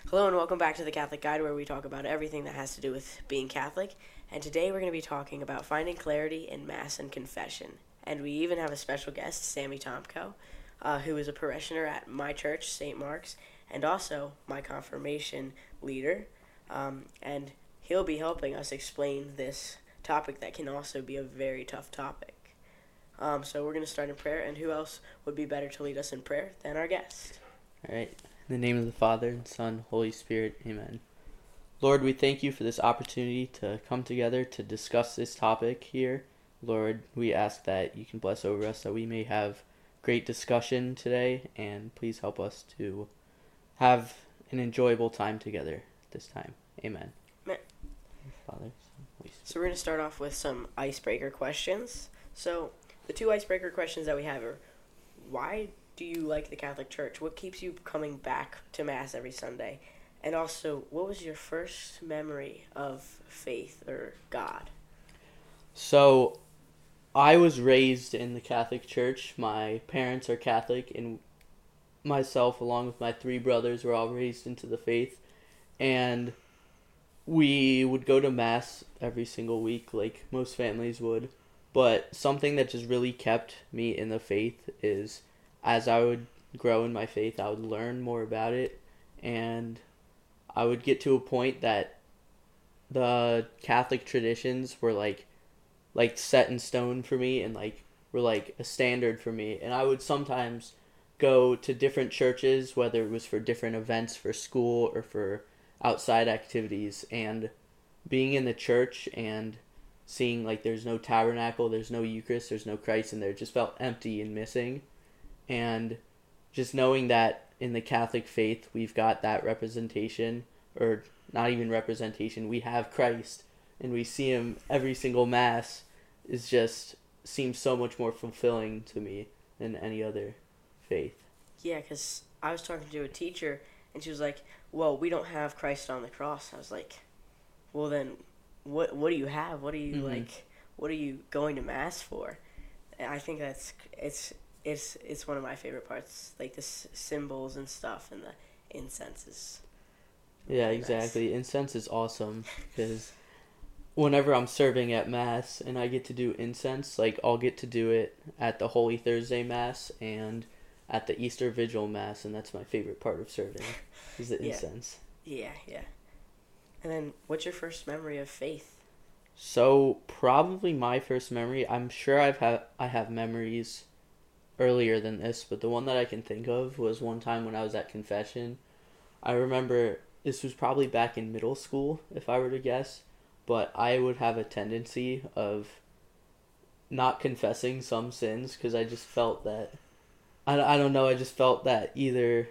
Hello and welcome back to the Catholic Guide, where we talk about everything that has to do with being Catholic. And today we're going to be talking about finding clarity in Mass and confession. And we even have a special guest, Sammy Tomko, who is a parishioner at my church, St. Mark's, and also my confirmation leader. And he'll be helping us explain this topic that can also be a very tough topic. So we're going to start in prayer, and who else would be better to lead us in prayer than our guest? All right. In the name of the Father, and Son, Holy Spirit, amen. Lord, we thank you for this opportunity to come together to discuss this topic here. Lord, we ask that you can bless over us, that we may have great discussion today, and please help us to have an enjoyable time together this time. Amen. Amen. Father, Son, Holy Spirit. So we're going to start off with some icebreaker questions. So the two icebreaker questions that we have are, why do you like the Catholic Church? What keeps you coming back to Mass every Sunday? And also, what was your first memory of faith or God? So, I was raised in the Catholic Church. My parents are Catholic, and myself, along with my three brothers, were all raised into the faith. And we would go to Mass every single week, like most families would. But something that just really kept me in the faith is, as I would grow in my faith, I would learn more about it, and I would get to a point that the Catholic traditions were like set in stone for me, and were like a standard for me. And I would sometimes go to different churches, whether it was for different events for school or for outside activities, and being in the church and seeing there's no tabernacle, there's no Eucharist, there's no Christ in there, it just felt empty and missing. And just knowing that in the Catholic faith we've got that representation, or not even representation, we have Christ and we see him every single Mass, is just seems so much more fulfilling to me than any other faith. Yeah, because I was talking to a teacher, and she was like, well, we don't have Christ on the cross. I was like, well then, what do you have? What are you, what are you going to Mass for? And I think it's one of my favorite parts, like the symbols and stuff, and the incenses. Yeah, Really exactly. nice. Incense is awesome because whenever I'm serving at Mass and I get to do incense, I'll get to do it at the Holy Thursday Mass and at the Easter Vigil Mass, and that's my favorite part of serving, is the Yeah. incense. Yeah. And then, what's your first memory of faith? So probably my first memory, I'm sure I have memories earlier than this, but the one that I can think of was one time when I was at confession. I remember this was probably back in middle school, if I were to guess, but I would have a tendency of not confessing some sins because I just felt that, I don't know, I just felt that either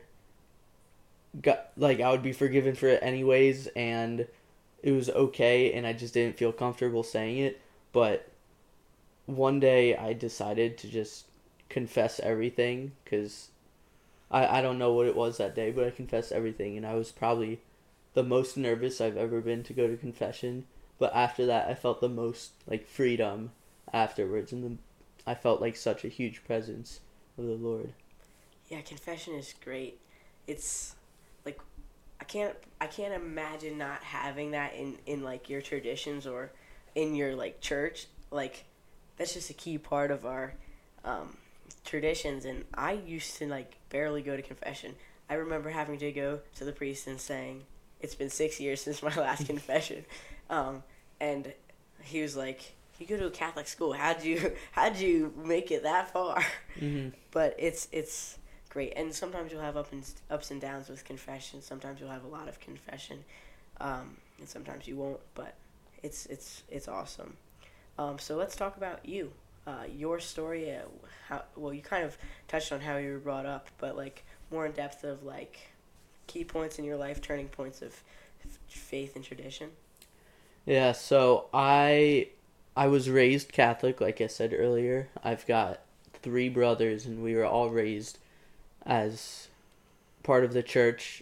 I would be forgiven for it anyways, and it was okay, and I just didn't feel comfortable saying it. But one day I decided to just confess everything, because I don't know what it was that day, but I confessed everything, and I was probably the most nervous I've ever been to go to confession. But after that, I felt the most freedom afterwards, and I felt like such a huge presence of the Lord. Yeah, confession is great. It's like I can't imagine not having that in your traditions or in your church. That's just a key part of our traditions. And I used to barely go to confession. I remember having to go to the priest and saying, "It's been 6 years since my last confession," and he was like, "You go to a Catholic school. How'd you make it that far?" Mm-hmm. But it's great, and sometimes you'll have ups and downs with confession. Sometimes you'll have a lot of confession, and sometimes you won't. But it's awesome. So let's talk about you, your story. You kind of touched on how you were brought up, but more in depth of key points in your life, turning points of faith and tradition. Yeah, so I was raised Catholic, like I said earlier. I've got three brothers, and we were all raised as part of the church.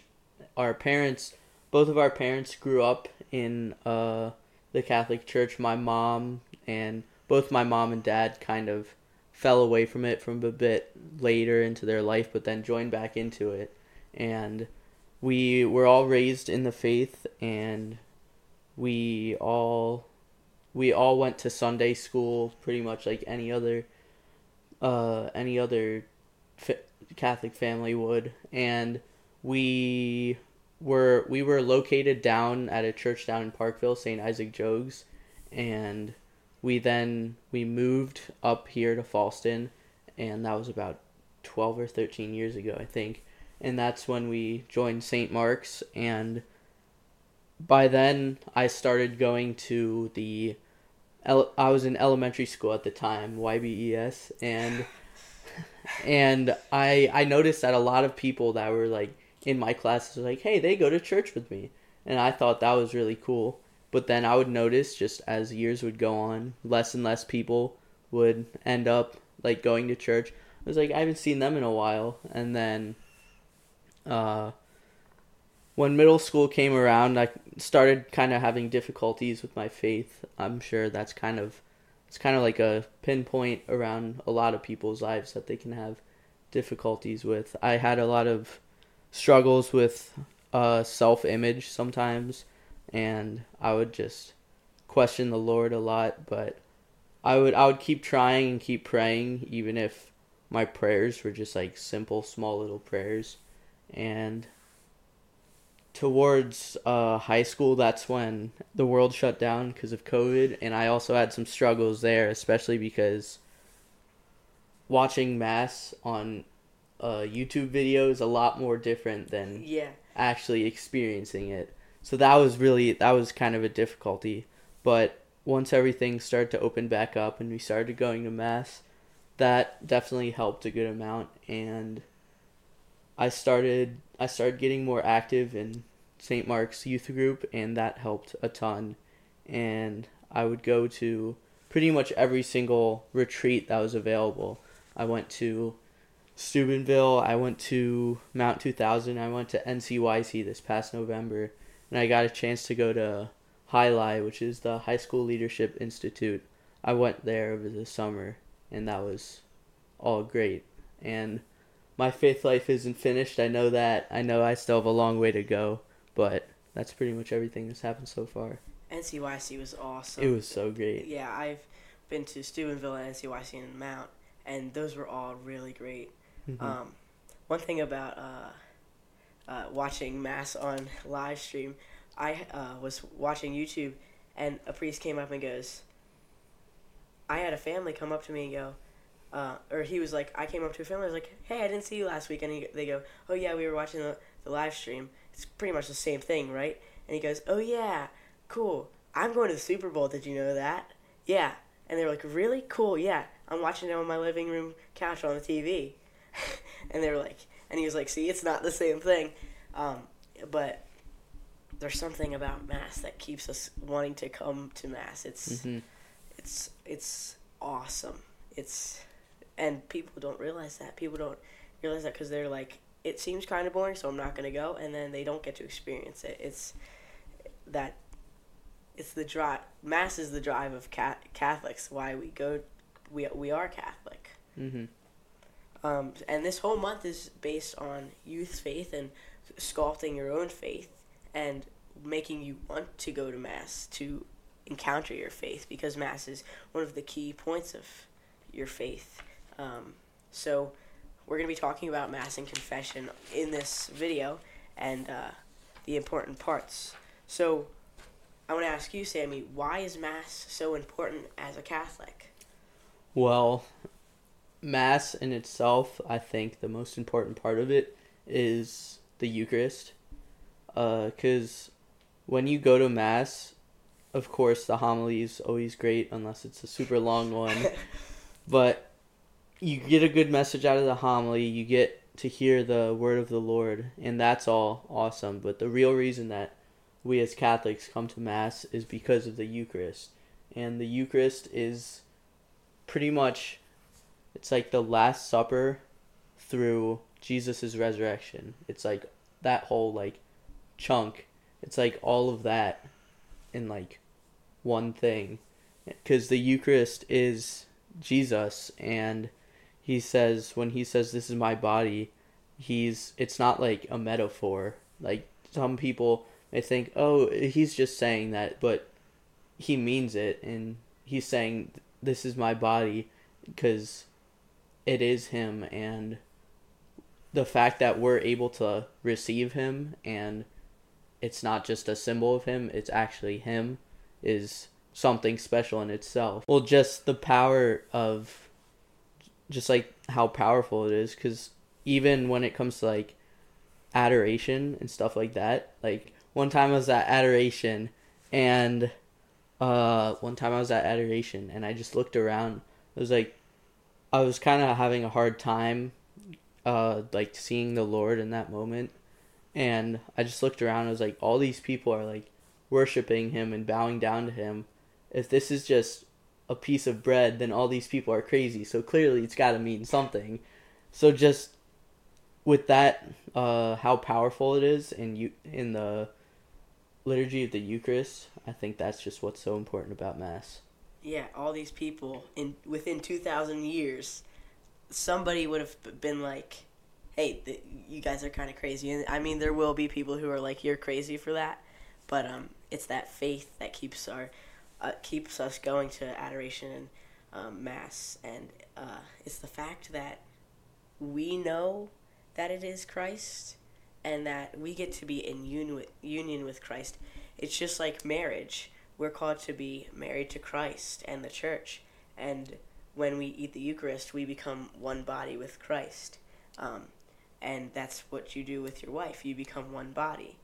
Both of our parents grew up in the Catholic Church. Both my mom and dad kind of fell away from it from a bit later into their life, but then joined back into it. And we were all raised in the faith, and we all went to Sunday school pretty much like any other Catholic family would, and we we were located down at a church down in Parkville, St. Isaac Jogues, and we moved up here to Fallston, and that was about 12 or 13 years ago, I think. And that's when we joined St. Mark's, and by then I started going to I was in elementary school at the time, YBES, and I noticed that a lot of people that were like in my classes were like, hey, they go to church with me, and I thought that was really cool. But then I would notice, just as years would go on, less and less people would end up like going to church. I was like, I haven't seen them in a while. And then when middle school came around, I started kind of having difficulties with my faith. I'm sure it's kind of like a pinpoint around a lot of people's lives that they can have difficulties with. I had a lot of struggles with self-image sometimes, and I would just question the Lord a lot, but I would keep trying and keep praying, even if my prayers were just like simple, small little prayers. And towards high school, that's when the world shut down because of COVID, and I also had some struggles there, especially because watching Mass on YouTube video is a lot more different than actually experiencing it. So that was kind of a difficulty. But once everything started to open back up and we started going to Mass, that definitely helped a good amount, and I started getting more active in St. Mark's youth group, and that helped a ton. And I would go to pretty much every single retreat that was available. I went to Steubenville, I went to Mount 2000, I went to NCYC this past November, and I got a chance to go to HiLi, which is the High School Leadership Institute. I went there over the summer, and that was all great. And my faith life isn't finished. I know that. I know I still have a long way to go, but that's pretty much everything that's happened so far. NCYC was awesome. It was so great. Yeah, I've been to Steubenville and NCYC and Mount, and those were all really great. Mm-hmm. One thing about watching Mass on live stream, I was watching YouTube, and a priest came up and goes, I had a family come up to me and go, or he was like, I came up to a family, I was like, hey, I didn't see you last week. And they go, oh yeah, we were watching the live stream. It's pretty much the same thing, right? And he goes, oh yeah, cool. I'm going to the Super Bowl, did you know that? Yeah. And they were like, really? Cool, yeah. I'm watching it on my living room couch on the TV. And they were like, and he was like, see, it's not the same thing. But there's something about Mass that keeps us wanting to come to Mass. It's awesome. And people don't realize that. People don't realize that because they're like, it seems kind of boring, so I'm not going to go, and then they don't get to experience it. It's the drive. Mass is the drive of Catholics. Why we go, we are Catholic. Mm-hmm. And this whole month is based on youth faith and sculpting your own faith and making you want to go to Mass, to encounter your faith, because Mass is one of the key points of your faith. So we're going to be talking about Mass and confession in this video and the important parts. So I want to ask you, Sammy, why is Mass so important as a Catholic? Well, Mass in itself, I think the most important part of it is the Eucharist. Because when you go to Mass, of course, the homily is always great, unless it's a super long one. But you get a good message out of the homily, you get to hear the word of the Lord, and that's all awesome. But the real reason that we as Catholics come to Mass is because of the Eucharist. And the Eucharist is pretty much, it's like the Last Supper through Jesus' resurrection. It's like that whole like chunk. It's like all of that in like one thing. Because the Eucharist is Jesus, and when he says this is my body, it's not like a metaphor. Like, some people may think, oh, he's just saying that, but he means it, and he's saying, this is my body, because it is him, and the fact that we're able to receive him, and it's not just a symbol of him, it's actually him, is something special in itself. Well, just the power of, just like how powerful it is, because even when it comes to like adoration and stuff like that, like one time I was at adoration, and I just looked around. It was like I was kind of having a hard time like seeing the Lord in that moment, and I just looked around and I was like, all these people are like worshiping him and bowing down to him. If this is just a piece of bread, then all these people are crazy, so clearly it's got to mean something. So just with that, how powerful it is in the liturgy of the Eucharist, I think that's just what's so important about Mass. Yeah, all these people within 2,000 years, somebody would have been like, "Hey, you guys are kind of crazy." And I mean, there will be people who are like, "You're crazy for that," but it's that faith that keeps us going to adoration and Mass, and it's the fact that we know that it is Christ, and that we get to be in union with Christ. It's just like marriage. We're called to be married to Christ and the church, and when we eat the Eucharist, we become one body with Christ, and that's what you do with your wife. You become one body.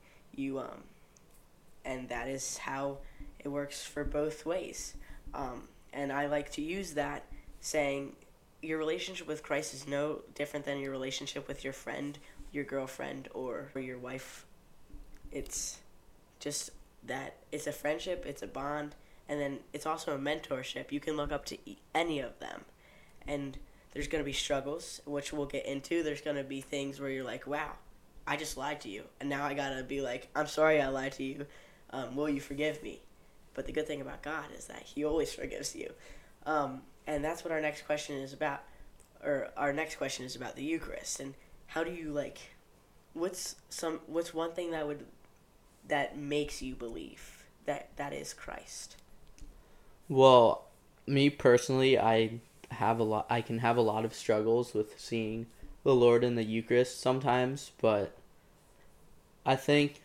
And that is how it works for both ways. And I like to use that, saying your relationship with Christ is no different than your relationship with your friend, your girlfriend, or your wife. It's just that it's a friendship, it's a bond, and then it's also a mentorship. You can look up to any of them, and there's going to be struggles, which we'll get into. There's going to be things where you're like, wow, I just lied to you, and now I got to be like, I'm sorry I lied to you. Will you forgive me? But the good thing about God is that he always forgives you. And that's what our next question is about. Or our next question is about the Eucharist, and how do you what's one thing that makes you believe that is Christ? Well, me personally, I can have a lot of struggles with seeing the Lord in the Eucharist sometimes, but I think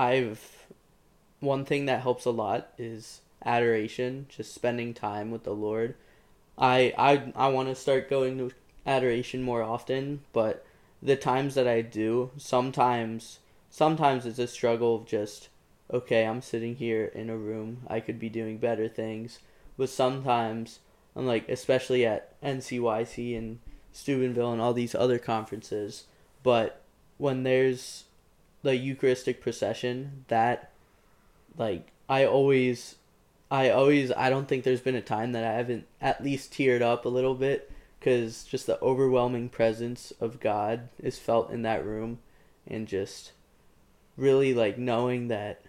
one thing that helps a lot is adoration, just spending time with the Lord. I want to start going to adoration more often, but the times that I do, sometimes it's a struggle of just, okay, I'm sitting here in a room, I could be doing better things, but sometimes I'm like, especially at NCYC and Steubenville and all these other conferences, but when there's the Eucharistic procession, that I don't think there's been a time that I haven't at least teared up a little bit, because just the overwhelming presence of God is felt in that room, and just really knowing that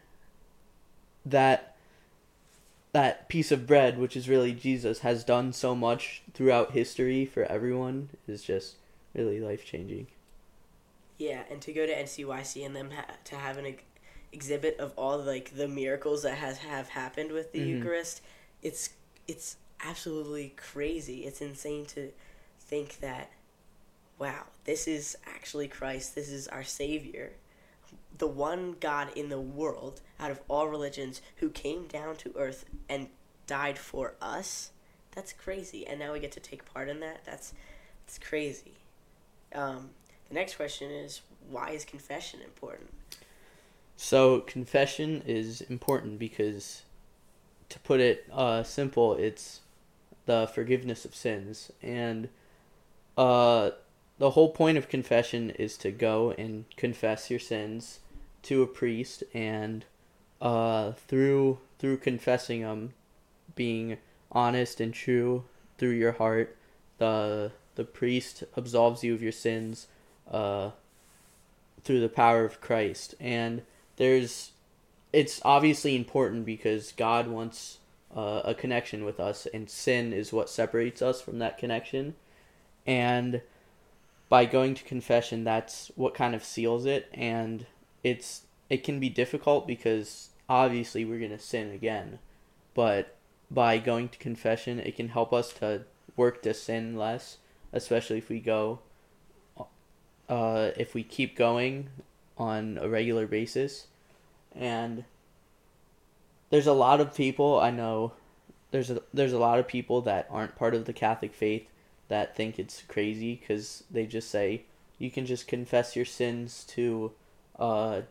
piece of bread, which is really Jesus, has done so much throughout history for everyone, is just really life-changing. Yeah, and to go to NCYC and them to have an exhibit of all the miracles that have happened with the Eucharist, it's absolutely crazy. It's insane to think that, wow, this is actually Christ. This is our Savior, the one God in the world out of all religions who came down to earth and died for us. That's crazy. And now we get to take part in that. That's crazy. The next question is, why is confession important? So confession is important because, to put it simple, it's the forgiveness of sins. And the whole point of confession is to go and confess your sins to a priest, and through confessing them, being honest and true through your heart, the priest absolves you of your sins through the power of Christ. And it's obviously important because God wants a connection with us, and sin is what separates us from that connection. And by going to confession, that's what kind of seals it. And it can be difficult because obviously we're going to sin again, but by going to confession, it can help us to work to sin less, especially if we keep going on a regular basis. And there's a lot of people I know, there's a lot of people that aren't part of the Catholic faith that think it's crazy because they just say you can just confess your sins to God.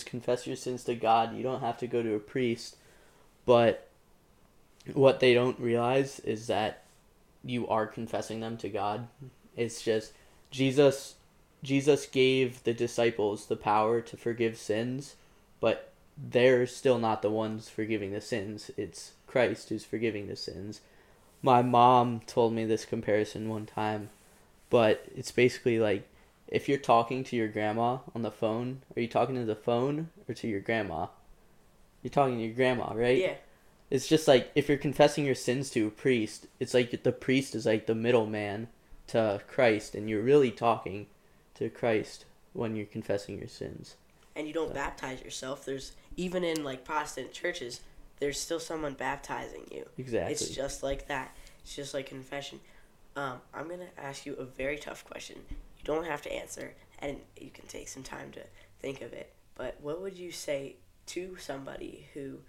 You don't have to go to a priest. But what they don't realize is that you are confessing them to God. It's just Jesus gave the disciples the power to forgive sins, but they're still not the ones forgiving the sins. It's Christ who's forgiving the sins. My mom told me this comparison one time, but it's basically like if you're talking to your grandma on the phone, are you talking to the phone or to your grandma? You're talking to your grandma, right? Yeah. It's just like if you're confessing your sins to a priest, it's like the priest is like the middleman to Christ, and you're really talking to Christ when you're confessing your sins. And you don't baptize yourself. There's, even in like Protestant churches, there's still someone baptizing you. Exactly. It's just like that. It's just like confession. I'm going to ask you a very tough question. You don't have to answer, and you can take some time to think of it. But what would you say to somebody who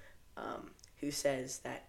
says that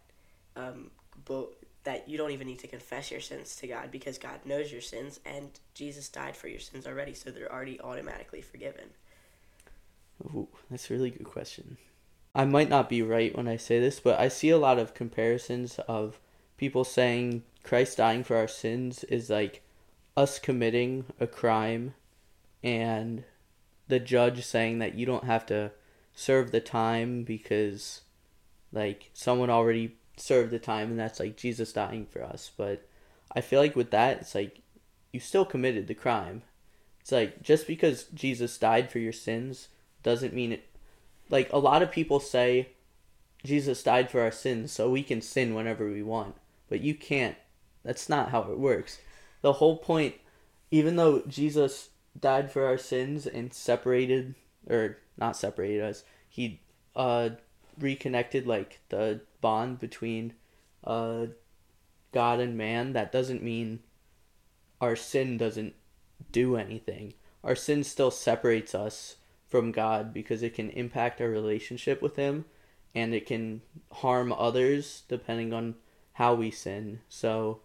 that you don't even need to confess your sins to God because God knows your sins and Jesus died for your sins already, so they're already automatically forgiven? Ooh, that's a really good question. I might not be right when I say this, but I see a lot of comparisons of people saying Christ dying for our sins is like us committing a crime and the judge saying that you don't have to serve the time because like someone already served the time, and that's like Jesus dying for us. But I feel like with that, it's like you still committed the crime. It's like just because Jesus died for your sins doesn't mean it. Like a lot of people say Jesus died for our sins so we can sin whenever we want, but you can't. That's not how it works. The whole point, even though Jesus died for our sins and separated, or not separated us, he reconnected like the bond between God and man, that doesn't mean our sin doesn't do anything. Our sin still separates us from God because it can impact our relationship with him, and it can harm others depending on how we sin. So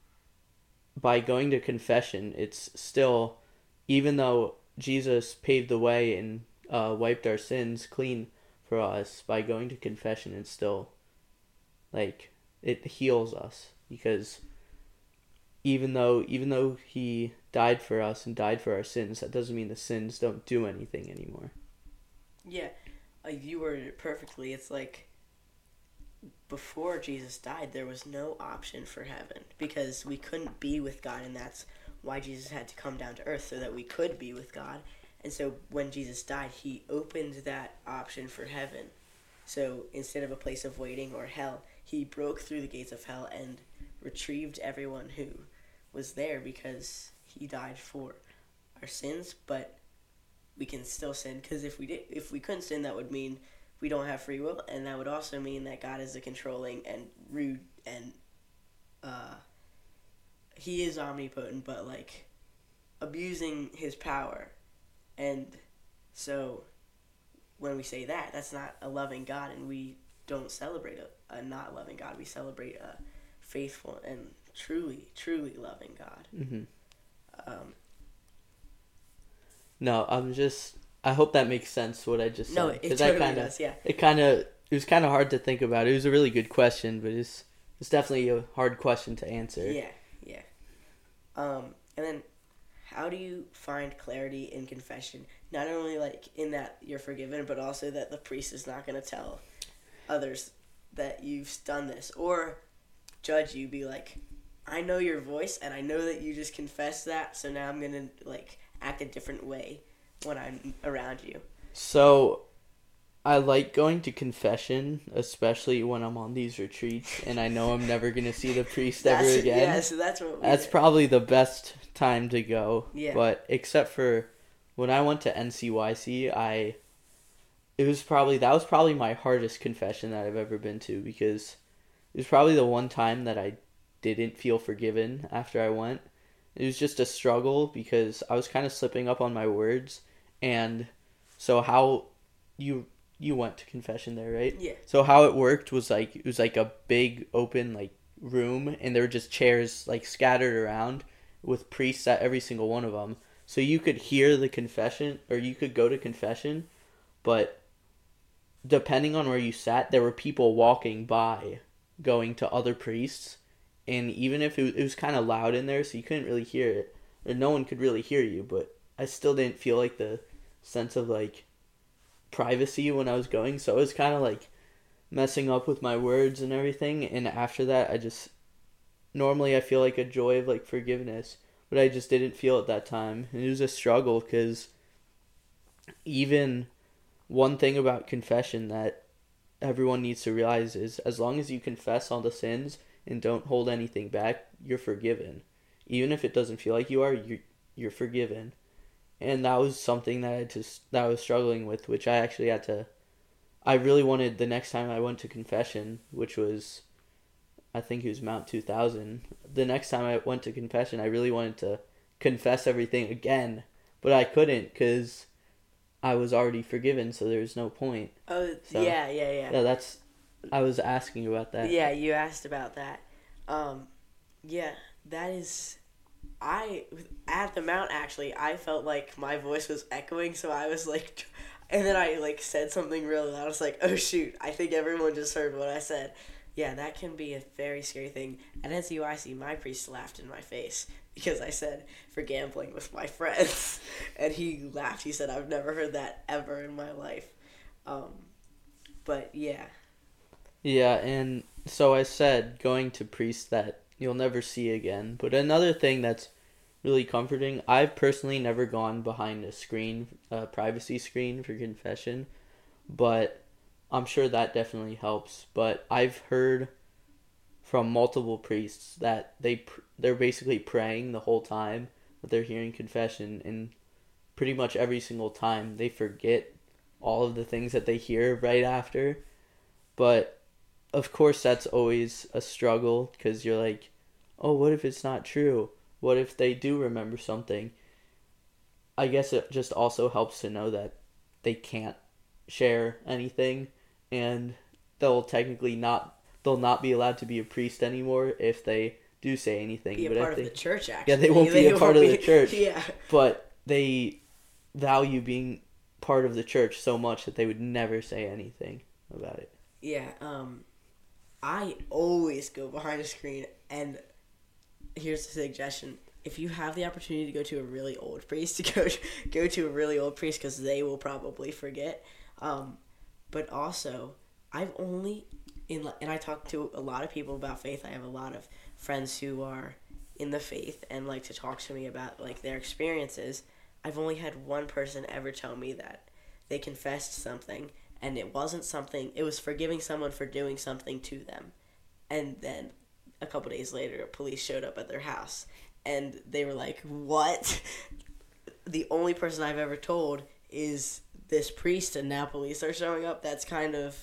by going to confession, it's still, even though Jesus paved the way and wiped our sins clean for us, by going to confession, it's still like it heals us, because even though he died for us and died for our sins, that doesn't mean the sins don't do anything anymore. Yeah, you worded it perfectly. It's like before Jesus died, there was no option for heaven because we couldn't be with God, and that's why Jesus had to come down to earth, so that we could be with God. And so when Jesus died, he opened that option for heaven. So instead of a place of waiting or hell, he broke through the gates of hell and retrieved everyone who was there because he died for our sins. But we can still sin, because if we couldn't sin, that would mean we don't have free will, and that would also mean that God is a controlling and rude, and he is omnipotent, but like abusing his power. And so when we say that, that's not a loving God, and we don't celebrate a not loving God. We celebrate a faithful and truly loving God. Mm-hmm. No, I hope that makes sense what I just said. No, it totally does, yeah. It was kind of hard to think about. It was a really good question, but it's definitely a hard question to answer. Yeah. And then, how do you find clarity in confession? Not only like in that you're forgiven, but also that the priest is not going to tell others that you've done this or judge you. Be like, I know your voice, and I know that you just confessed that, so now I'm going to like act a different way when I'm around you. So I like going to confession, especially when I'm on these retreats and I know I'm never going to see the priest ever again. Yeah, so that's what That's probably the best time to go. Yeah. But except for when I went to NCYC, I that was probably my hardest confession that I've ever been to, because it was probably the one time that I didn't feel forgiven after I went. It was just a struggle because I was kind of slipping up on my words. And so how you went to confession there, right? Yeah. So how it worked was like, it was like a big open like room, and there were just chairs like scattered around with priests at every single one of them. So you could hear the confession, or you could go to confession, but depending on where you sat, there were people walking by going to other priests. And even if it was kind of loud in there, so you couldn't really hear it, or no one could really hear you, but I still didn't feel like the sense of like privacy when I was going. So it was kind of like messing up with my words and everything. And after that, I just, normally I feel like a joy of like forgiveness, but I just didn't feel it that time. And it was a struggle, because even one thing about confession that everyone needs to realize is, as long as you confess all the sins and don't hold anything back, you're forgiven. Even if it doesn't feel like you are, you're forgiven. And that was something that I was struggling with, which I actually had to, I really wanted, the next time I went to confession, which was, I think it was Mount 2000. The next time I went to confession, I really wanted to confess everything again, but I couldn't, because I was already forgiven, so there's no point. Oh, So, yeah. Yeah, I was asking about that. Yeah, you asked about that. Yeah, that is... at the Mount, actually, I felt like my voice was echoing, so I was like... And then I, like, said something really loud. I was like, oh, shoot, I think everyone just heard what I said. Yeah, that can be a very scary thing. At NCUIC, my priest laughed in my face because I said, for gambling with my friends. And he laughed. He said, I've never heard that ever in my life. But, yeah. Yeah, and so I said, going to priests that you'll never see again. But another thing that's really comforting, I've personally never gone behind a screen, a privacy screen for confession, but I'm sure that definitely helps. But I've heard from multiple priests that they're basically praying the whole time that they're hearing confession, and pretty much every single time they forget all of the things that they hear right after. But of course that's always a struggle, because you're like, oh, what if it's not true? What if they do remember something? I guess it just also helps to know that they can't share anything, and they'll not be allowed to be a priest anymore if they do say anything. Be a part of the church, actually. Yeah, they won't be a part of the church. Yeah. But they value being part of the church so much that they would never say anything about it. Yeah, I always go behind a screen, and here's the suggestion. If you have the opportunity to go to a really old priest, go to a really old priest, because they will probably forget. But also, I've only, and I talk to a lot of people about faith. I have a lot of friends who are in the faith and like to talk to me about like their experiences. I've only had one person ever tell me that they confessed something, and it wasn't something, it was forgiving someone for doing something to them. And then a couple days later, police showed up at their house, and they were like, what? The only person I've ever told is this priest, and now police are showing up. That's kind of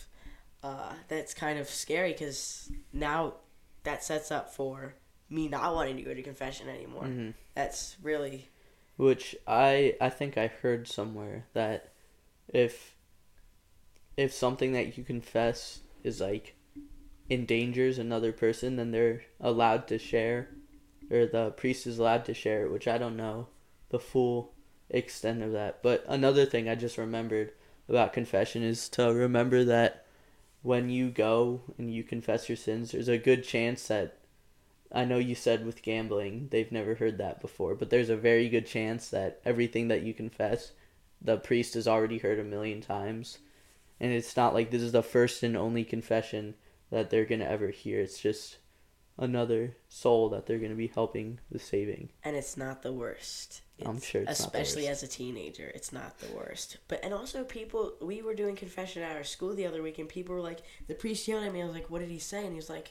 scary, because now that sets up for me not wanting to go to confession anymore. Mm-hmm. That's really... Which I think I heard somewhere that if something that you confess is like endangers another person, then they're allowed to share, or the priest is allowed to share it, which I don't know the full extent of that. But another thing I just remembered about confession is to remember that when you go and you confess your sins, there's a good chance that, I know you said with gambling, they've never heard that before, but there's a very good chance that everything that you confess, the priest has already heard 1,000,000 times. And it's not like this is the first and only confession that they're going to ever hear. It's just another soul that they're going to be helping with saving. And it's not the worst. I'm sure it's not the worst. Especially as a teenager, it's not the worst. And also we were doing confession at our school the other week, and people were like, the priest yelled at me. I was like, what did he say? And he was like,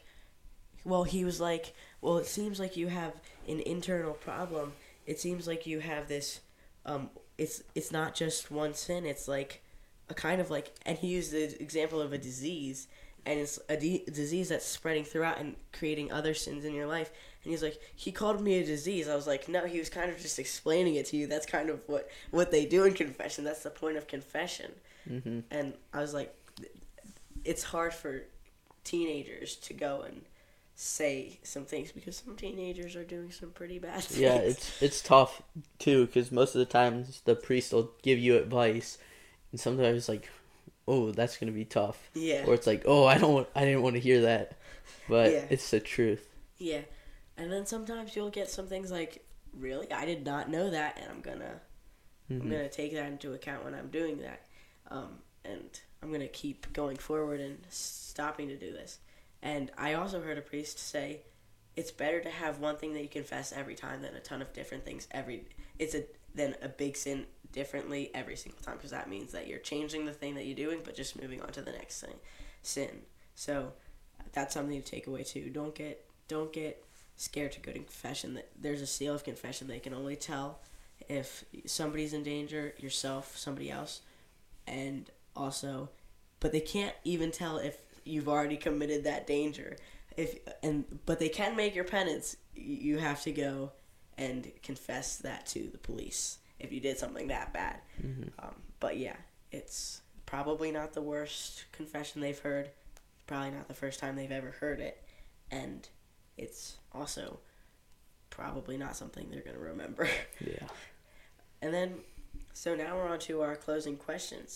it seems like you have an internal problem. It seems like you have this, it's not just one sin. It's like a kind of like, and he used the example of a disease, and it's a disease that's spreading throughout and creating other sins in your life. And he's like, he called me a disease. I was like, no, he was kind of just explaining it to you. That's kind of what they do in confession. That's the point of confession. Mm-hmm. And I was like, it's hard for teenagers to go and say some things because some teenagers are doing some pretty bad things. Yeah, it's tough too because most of the times the priest will give you advice, and sometimes it's like, oh, that's gonna be tough. Yeah. Or it's like, oh, I didn't want to hear that, but Yeah. it's the truth. Yeah, and then sometimes you'll get some things like, really, I did not know that, and I'm gonna take that into account when I'm doing that, and I'm gonna keep going forward and stopping to do this. And I also heard a priest say, it's better to have one thing that you confess every time than a ton of different things than a big sin differently every single time, because that means that you're changing the thing that you're doing, but just moving on to the next sin. So that's something to take away too. Don't get scared to go to confession. That there's a seal of confession. They can only tell if somebody's in danger, yourself, somebody else, and also, but they can't even tell if you've already committed that danger. But they can make your penance. You have to go and confess that to the police if you did something that bad. Mm-hmm. But yeah, it's probably not the worst confession they've heard. Probably not the first time they've ever heard it, and it's also probably not something they're going to remember. Yeah. And then, so now we're on to our closing questions.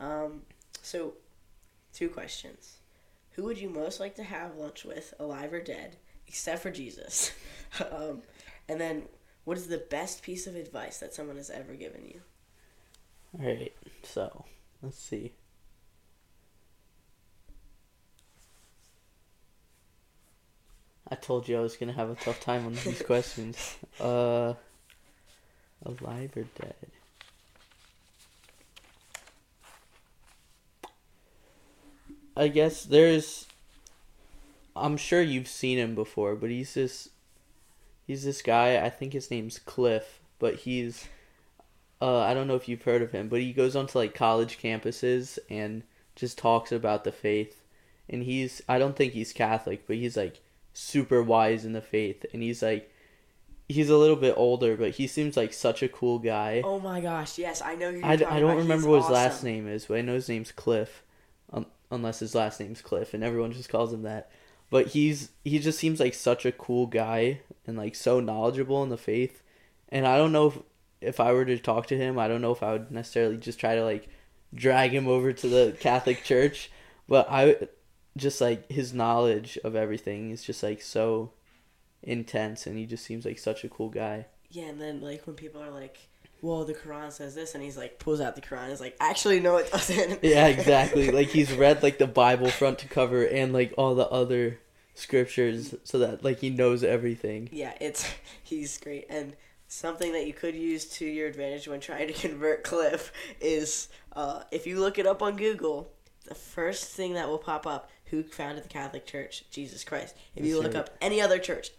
So, 2 questions. Who would you most like to have lunch with, alive or dead, except for Jesus? And then, what is the best piece of advice that someone has ever given you? All right. So let's see. I told you I was gonna have a tough time on these questions. Alive or dead? I guess I'm sure you've seen him before, but he's this guy, I think his name's Cliff, but he's, I don't know if you've heard of him, but he goes onto like college campuses and just talks about the faith. And I don't think he's Catholic, but he's like super wise in the faith. And he's a little bit older, but he seems like such a cool guy. Oh my gosh, yes, I know who you're I talking don't about. remember He's what his awesome. last name is, but I know his name's Cliff. Unless his last name's Cliff, and everyone just calls him that. But he just seems like such a cool guy and like so knowledgeable in the faith. And I don't know if I were to talk to him, I don't know if I would necessarily just try to like drag him over to the Catholic Church, but I just like his knowledge of everything is just like so intense, and he just seems like such a cool guy. Yeah, and then like when people are like, well, the Quran says this, and he's like, pulls out the Quran and is like, actually, no, it doesn't. Yeah, exactly. Like he's read like the Bible front to cover and like all the other scriptures, so that like he knows everything. Yeah, he's great. And something that you could use to your advantage when trying to convert Cliff is, if you look it up on Google, the first thing that will pop up, who founded the Catholic Church? Jesus Christ. If you look up any other church,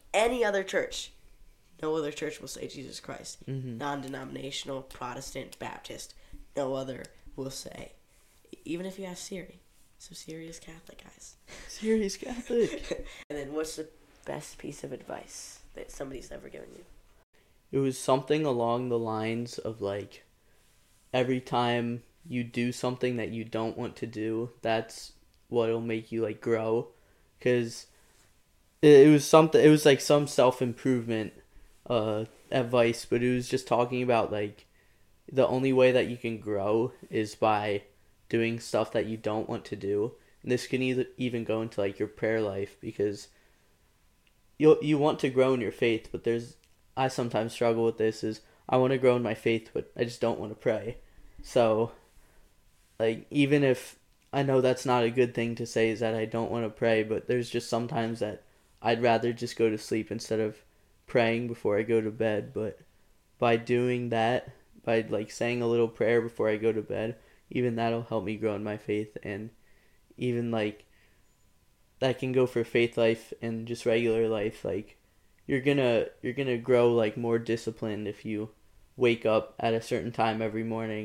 no other church will say Jesus Christ. Mm-hmm. Non-denominational, Protestant, Baptist, no other will say. Even if you ask Siri. So Siri is Catholic, guys. Siri's Catholic. And then what's the best piece of advice that somebody's ever given you? It was something along the lines of like, every time you do something that you don't want to do, that's what'll make you like grow. Because it was like some self-improvement advice, but it was just talking about like the only way that you can grow is by doing stuff that you don't want to do. And this can even go into like your prayer life, because you want to grow in your faith, but I sometimes struggle with this, is I want to grow in my faith, but I just don't want to pray. So like, even if I know that's not a good thing to say, is that I don't want to pray, but there's just sometimes that I'd rather just go to sleep instead of praying before I go to bed. But by doing that, by like saying a little prayer before I go to bed, even that'll help me grow in my faith. And even like that can go for faith life and just regular life. Like you're gonna grow like more disciplined if you wake up at a certain time every morning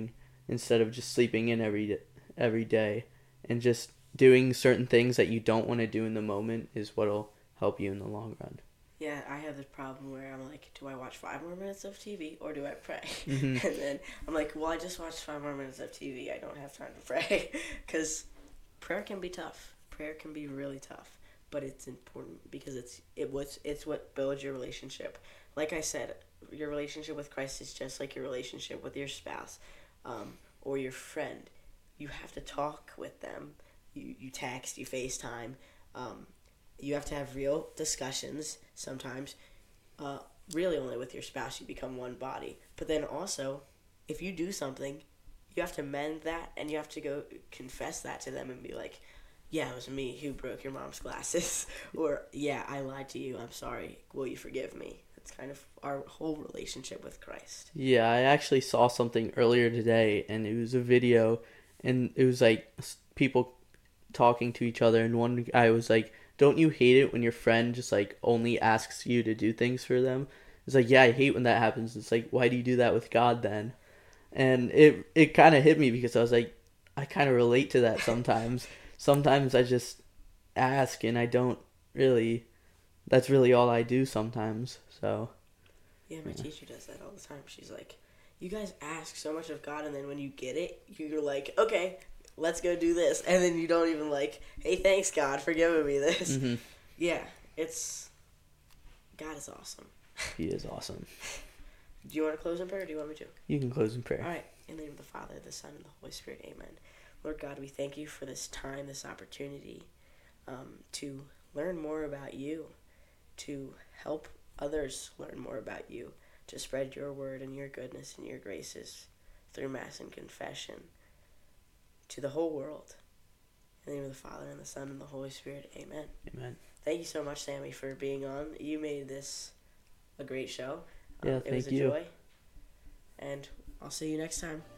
instead of just sleeping in every day, and just doing certain things that you don't want to do in the moment is what'll help you in the long run. Yeah, I have this problem where I'm like, do I watch 5 more minutes of TV or do I pray? Mm-hmm. And then I'm like, well, I just watched 5 more minutes of TV. I don't have time to pray. Because prayer can be tough. Prayer can be really tough. But it's important because it's what builds your relationship. Like I said, your relationship with Christ is just like your relationship with your spouse or your friend. You have to talk with them. You text, you FaceTime. You have to have real discussions sometimes. Really only with your spouse you become one body. But then also, if you do something, you have to mend that and you have to go confess that to them and be like, yeah, it was me who broke your mom's glasses. Or, yeah, I lied to you. I'm sorry. Will you forgive me? That's kind of our whole relationship with Christ. Yeah, I actually saw something earlier today, and it was a video, and it was like people talking to each other, and one guy was like, don't you hate it when your friend just like only asks you to do things for them? It's like, yeah, I hate when that happens. It's like, why do you do that with God then? And it kind of hit me because I was like, I kind of relate to that sometimes. Sometimes I just ask and I don't really, that's really all I do sometimes. So Yeah, my teacher does that all the time. She's like, you guys ask so much of God, and then when you get it, you're like, okay, let's go do this. And then you don't even like, hey, thanks, God, for giving me this. mm-hmm. Yeah, God is awesome. He is awesome. Do you want to close in prayer or do you want me to? You can close in prayer. All right. In the name of the Father, the Son, and the Holy Spirit, amen. Lord God, we thank you for this time, this opportunity to learn more about you, to help others learn more about you, to spread your word and your goodness and your graces through Mass and confession to the whole world. In the name of the Father, and the Son, and the Holy Spirit, amen. Amen. Thank you so much, Sammy, for being on. You made this a great show. Yeah, it was thank a you. joy. And I'll see you next time.